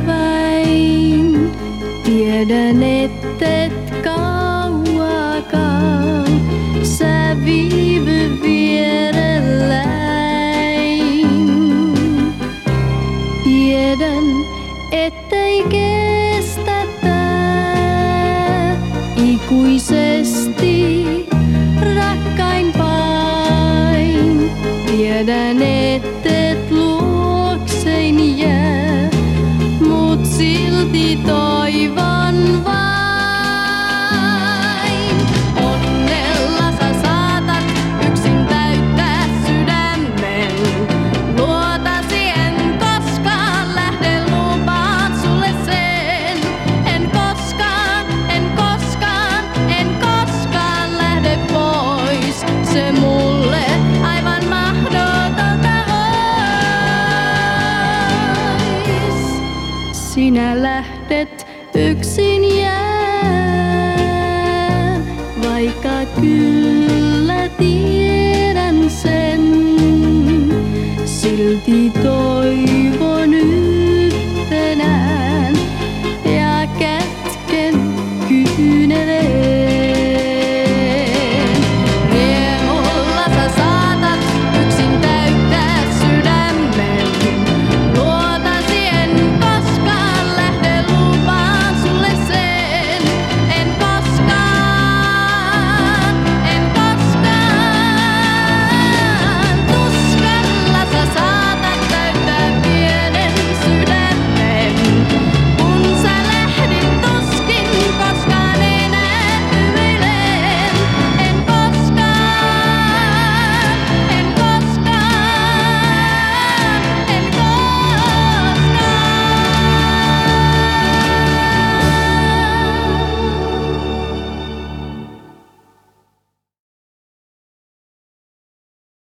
vain. Tiedän, ettet kauakaan sä viivy vierelläin. Tiedän, ettei kestä tää ikuisesti rakkainpain. Tiedän, ettet luokseini jää, mut silti toivon vain. Onnella sä saatat yksin täyttää sydämen. Luotasi en koskaan lähde, lupaan sulle sen. En koskaan, en koskaan, en koskaan lähde pois. Se mulle aivan mahdotonta ois. Sinä lähdet yksin jää, vaikka kyllä tiedän sen. Silti